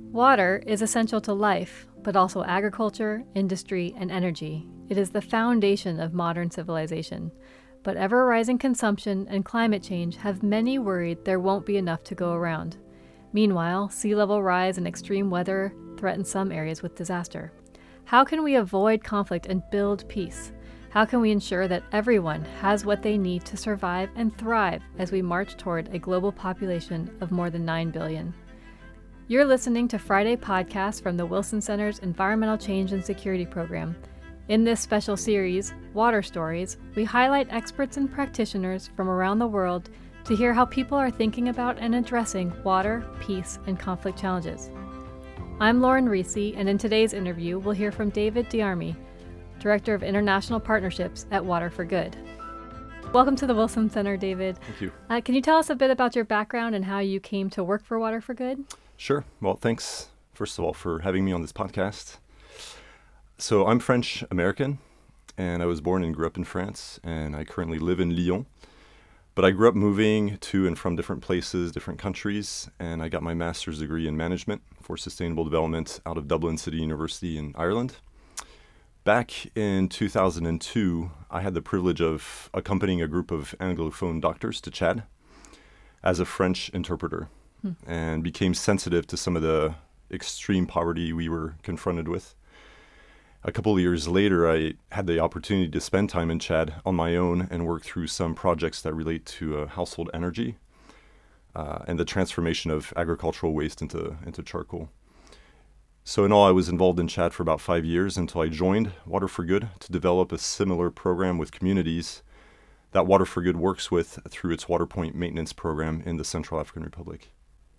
Water is essential to life, but also agriculture, industry, and energy. It is the foundation of modern civilization. But ever-rising consumption and climate change have many worried there won't be enough to go around. Meanwhile, sea level rise and extreme weather threaten some areas with disaster. How can we avoid conflict and build peace? How can we ensure that everyone has what they need to survive and thrive as we march toward a global population of more than 9 billion? You're listening to Friday podcast from the Wilson Center's Environmental Change and Security Program. In this special series, Water Stories, we highlight experts and practitioners from around the world to hear how people are thinking about and addressing water, peace, and conflict challenges. I'm Lauren Reese, and in today's interview, we'll hear from David Diarmi, Director of International Partnerships at Water for Good. Welcome to the Wilson Center, David. Thank you. Can you tell us a bit about your background and how you came to work for Water for Good? Sure. Well, thanks, first of all, for having me on this podcast. So I'm French American, and I was born and grew up in France, and I currently live in Lyon. But I grew up moving to and from different places, different countries, and I got my master's degree in management for sustainable development out of Dublin City University in Ireland. Back in 2002, I had the privilege of accompanying a group of Anglophone doctors to Chad as a French interpreter and became sensitive to some of the extreme poverty we were confronted with. A couple of years later, I had the opportunity to spend time in Chad on my own and work through some projects that relate to household energy and the transformation of agricultural waste into charcoal. So in all, I was involved in Chad for about 5 years until I joined Water for Good to develop a similar program with communities that Water for Good works with through its Waterpoint maintenance program in the Central African Republic.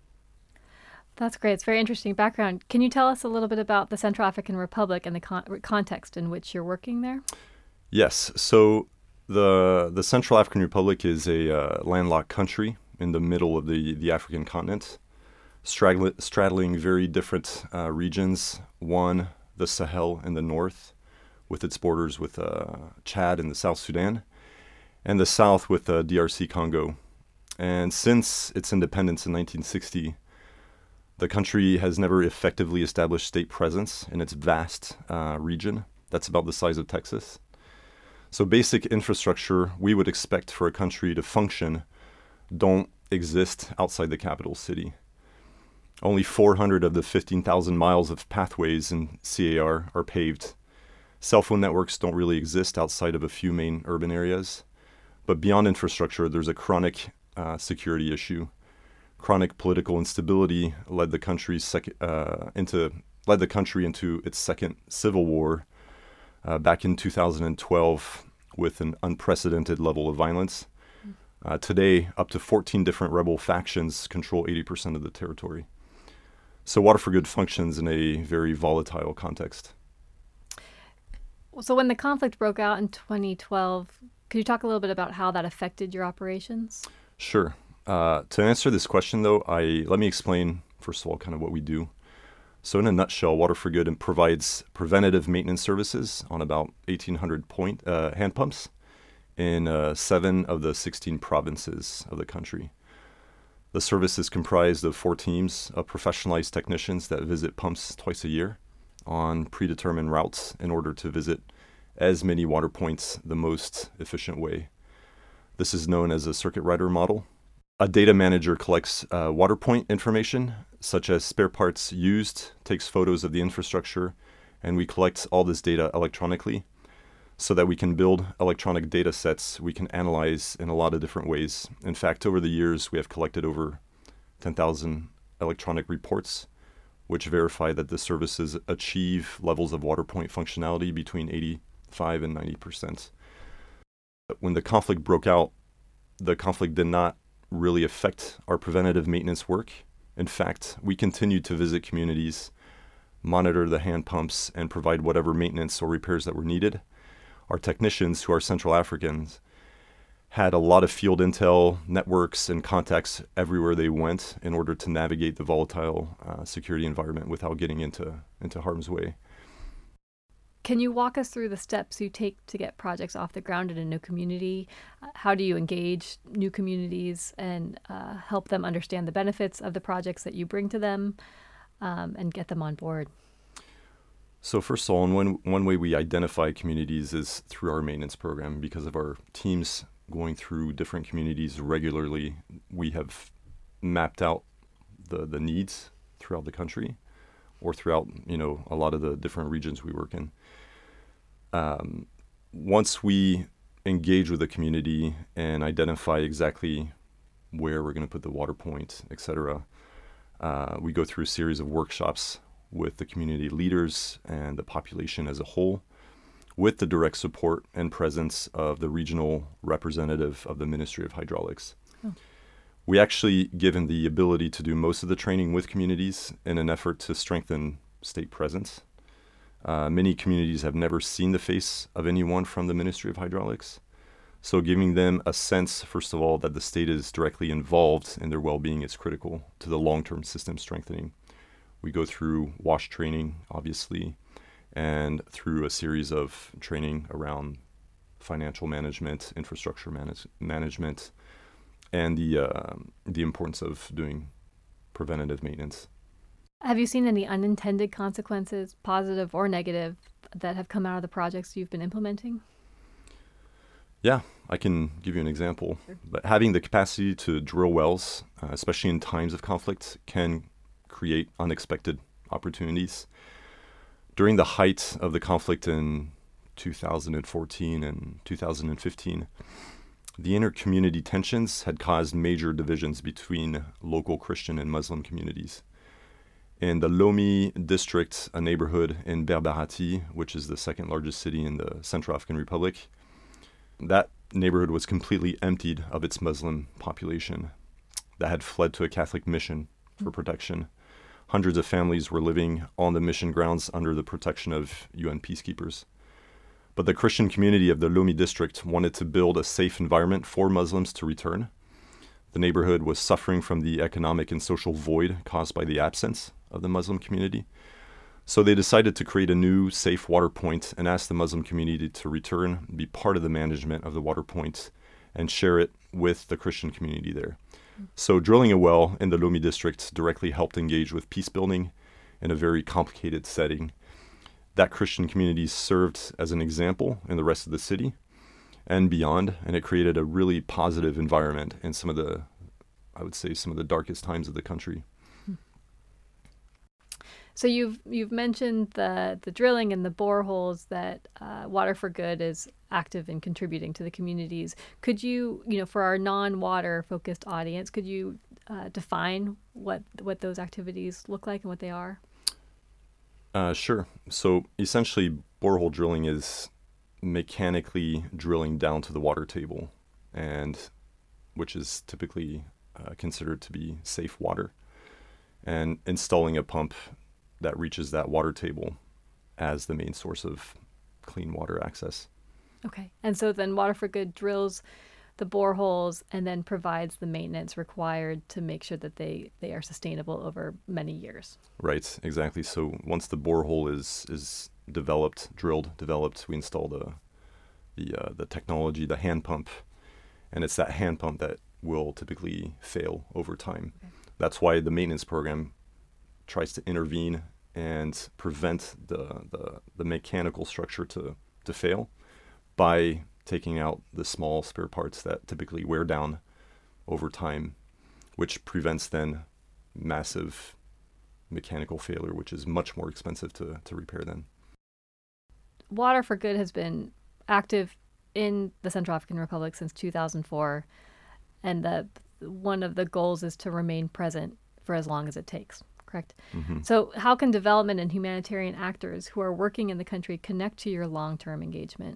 That's great. It's a very interesting background. Can you tell us a little bit about the Central African Republic and the context in which you're working there? Yes. So the Central African Republic is a landlocked country in the middle of the African continent, straddling very different regions. One, the Sahel in the north, with its borders with Chad and the South Sudan, and the south with DRC Congo. And since its independence in 1960, the country has never effectively established state presence in its vast region. That's about the size of Texas. So basic infrastructure we would expect for a country to function don't exist outside the capital city. Only 400 of the 15,000 miles of pathways in CAR are paved. Cell phone networks don't really exist outside of a few main urban areas. But beyond infrastructure, there's a chronic security issue. Chronic political instability led the country into its second civil war back in 2012 with an unprecedented level of violence. Today, up to 14 different rebel factions control 80% of the territory. So Water for Good functions in a very volatile context. So when the conflict broke out in 2012, could you talk a little bit about how that affected your operations? Sure. To answer this question, though, let me explain, first of all, kind of what we do. So in a nutshell, Water for Good provides preventative maintenance services on about 1,800 hand pumps in 7 of the 16 provinces of the country. The service is comprised of 4 teams of professionalized technicians that visit pumps twice a year on predetermined routes in order to visit as many water points the most efficient way. This is known as a circuit rider model. A data manager collects water point information, such as spare parts used, takes photos of the infrastructure, and we collect all this data electronically so that we can build electronic data sets we can analyze in a lot of different ways. In fact, over the years, we have collected over 10,000 electronic reports, which verify that the services achieve levels of water point functionality between 85 and 90%. When the conflict broke out, the conflict did not really affect our preventative maintenance work. In fact, we continued to visit communities, monitor the hand pumps, and provide whatever maintenance or repairs that were needed. Our technicians, who are Central Africans, had a lot of field intel, networks, and contacts everywhere they went in order to navigate the volatile security environment without getting into harm's way. Can you walk us through the steps you take to get projects off the ground in a new community? How do you engage new communities and help them understand the benefits of the projects that you bring to them? and get them on board? So first of all, one way we identify communities is through our maintenance program. Because of our teams going through different communities regularly, we have mapped out the needs throughout the country or throughout, a lot of the different regions we work in. Once we engage with the community and identify exactly where we're going to put the water point, etc., we go through a series of workshops with the community leaders and the population as a whole, with the direct support and presence of the regional representative of the Ministry of Hydraulics. Oh. We actually given the ability to do most of the training with communities in an effort to strengthen state presence. Many communities have never seen the face of anyone from the Ministry of Hydraulics. So giving them a sense, first of all, that the state is directly involved in their well-being is critical to the long-term system strengthening. We go through WASH training, obviously, and through a series of training around financial management, infrastructure management, and the importance of doing preventative maintenance. Have you seen any unintended consequences, positive or negative, that have come out of the projects you've been implementing? Yeah, I can give you an example. Sure. But having the capacity to drill wells, especially in times of conflict, can create unexpected opportunities. During the height of the conflict in 2014 and 2015, the inter-community tensions had caused major divisions between local Christian and Muslim communities. In the Lomé district, a neighborhood in Berbarati, which is the second largest city in the Central African Republic, that neighborhood was completely emptied of its Muslim population that had fled to a Catholic mission for protection. Hundreds of families were living on the mission grounds under the protection of UN peacekeepers. But the Christian community of the Lomé district wanted to build a safe environment for Muslims to return. The neighborhood was suffering from the economic and social void caused by the absence of the Muslim community. So they decided to create a new safe water point and ask the Muslim community to return, be part of the management of the water point, and share it with the Christian community there. So drilling a well in the Lomé district directly helped engage with peace building in a very complicated setting. That Christian community served as an example in the rest of the city and beyond, and it created a really positive environment in some of the darkest times of the country. So you've mentioned the drilling and the boreholes that Water for Good is active in contributing to the communities. Could you, for our non-water focused audience, could you define what those activities look like and what they are? Sure. So essentially, borehole drilling is mechanically drilling down to the water table, and which is typically considered to be safe water, and installing a pump that reaches that water table as the main source of clean water access. Okay. And so then Water for Good drills the boreholes and then provides the maintenance required to make sure that they are sustainable over many years. Right, exactly. So once the borehole is developed, we install the technology, the hand pump, and it's that hand pump that will typically fail over time. Okay. That's why the maintenance program tries to intervene and prevent the mechanical structure to fail by taking out the small spare parts that typically wear down over time, which prevents then massive mechanical failure, which is much more expensive to repair then. Water for Good has been active in the Central African Republic since 2004, and one of the goals is to remain present for as long as it takes. Correct? Mm-hmm. So how can development and humanitarian actors who are working in the country connect to your long-term engagement?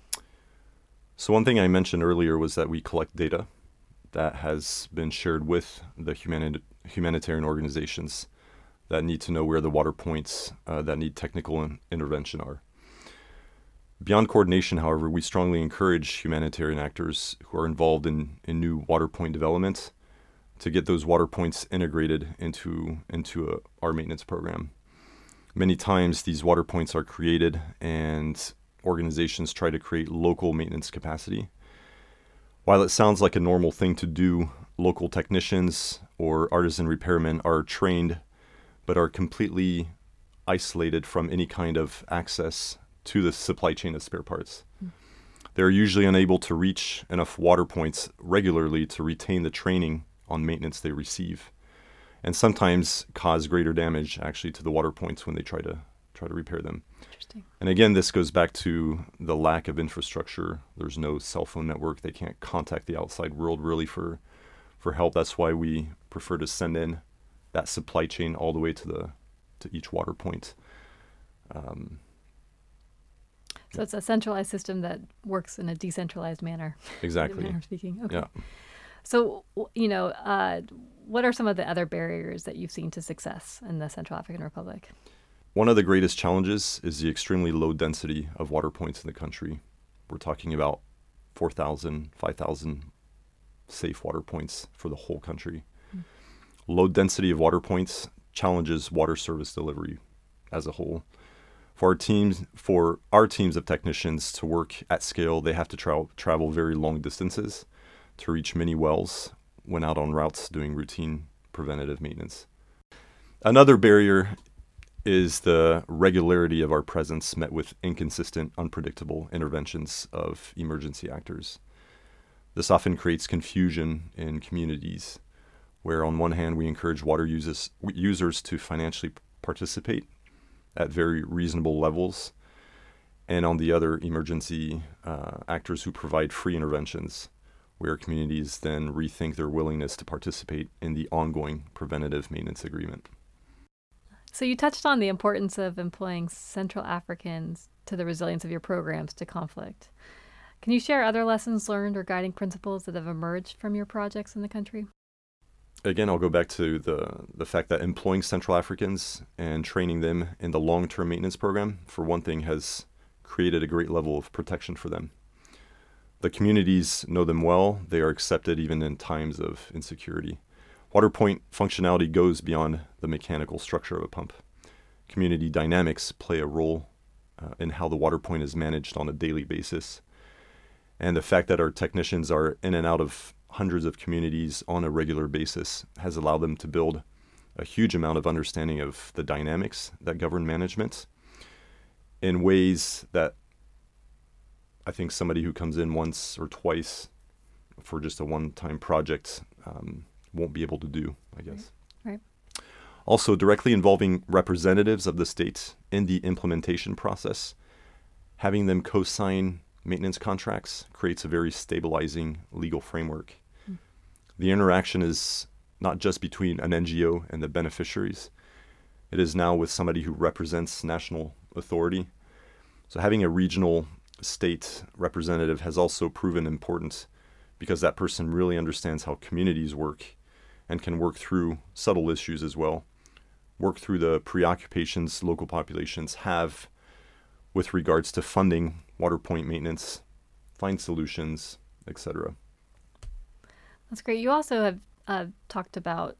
So one thing I mentioned earlier was that we collect data that has been shared with the humanitarian organizations that need to know where the water points that need technical intervention are. Beyond coordination, however, we strongly encourage humanitarian actors who are involved in new water point development to get those water points integrated into our maintenance program. Many times these water points are created and organizations try to create local maintenance capacity. While it sounds like a normal thing to do, local technicians or artisan repairmen are trained but are completely isolated from any kind of access to the supply chain of spare parts. They're usually unable to reach enough water points regularly to retain the training on maintenance they receive, and sometimes cause greater damage actually to the water points when they try to repair them. Interesting. And again, this goes back to the lack of infrastructure. There's no cell phone network. They can't contact the outside world really for help. That's why we prefer to send in that supply chain all the way to each water point. So it's a centralized system that works in a decentralized manner. Exactly. Manner of speaking. Okay. Yeah. So, what are some of the other barriers that you've seen to success in the Central African Republic? One of the greatest challenges is the extremely low density of water points in the country. We're talking about 4,000, 5,000 safe water points for the whole country. Low density of water points challenges water service delivery as a whole. For our teams of technicians to work at scale, they have to travel very long distances to reach many wells when out on routes doing routine preventative maintenance. Another barrier is the regularity of our presence met with inconsistent, unpredictable interventions of emergency actors. This often creates confusion in communities where on one hand we encourage water users to financially participate at very reasonable levels, and on the other, emergency actors who provide free interventions where communities then rethink their willingness to participate in the ongoing preventative maintenance agreement. So you touched on the importance of employing Central Africans to the resilience of your programs to conflict. Can you share other lessons learned or guiding principles that have emerged from your projects in the country? Again, I'll go back to the fact that employing Central Africans and training them in the long-term maintenance program, for one thing, has created a great level of protection for them. The communities know them well. They are accepted even in times of insecurity. Water point functionality goes beyond the mechanical structure of a pump. Community dynamics play a role in how the water point is managed on a daily basis. And the fact that our technicians are in and out of hundreds of communities on a regular basis has allowed them to build a huge amount of understanding of the dynamics that govern management in ways that I think somebody who comes in once or twice for just a one-time project won't be able to do, I guess. Right. Also, directly involving representatives of the state in the implementation process, having them co-sign maintenance contracts creates a very stabilizing legal framework. The interaction is not just between an NGO and the beneficiaries. It is now with somebody who represents national authority. So having a regional state representative has also proven important because that person really understands how communities work and can work through subtle issues as well, work through the preoccupations local populations have with regards to funding water point maintenance, find solutions, etc. That's great. You also have talked about,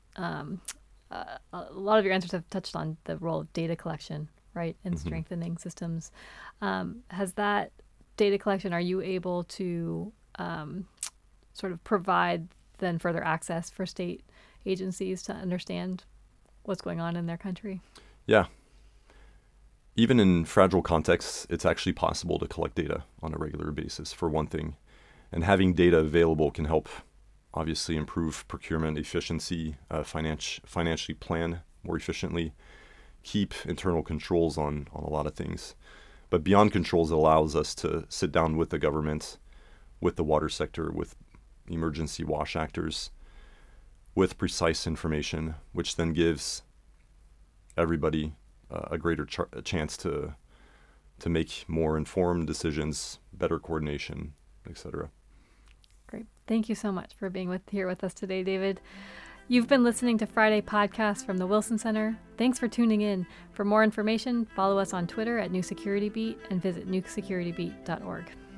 a lot of your answers have touched on the role of data collection, right, in strengthening systems. Has that data collection, are you able to sort of provide then further access for state agencies to understand what's going on in their country? Yeah. Even in fragile contexts, it's actually possible to collect data on a regular basis, for one thing. And having data available can help, obviously, improve procurement efficiency, financially plan more efficiently, keep internal controls on a lot of things. But beyond controls, it allows us to sit down with the government, with the water sector, with emergency wash actors, with precise information, which then gives everybody a greater chance to make more informed decisions, better coordination, etc. Great. Thank you so much for being here with us today, David. You've been listening to Friday Podcast from the Wilson Center. Thanks for tuning in. For more information, follow us on Twitter at New Security Beat and visit newsecuritybeat.org.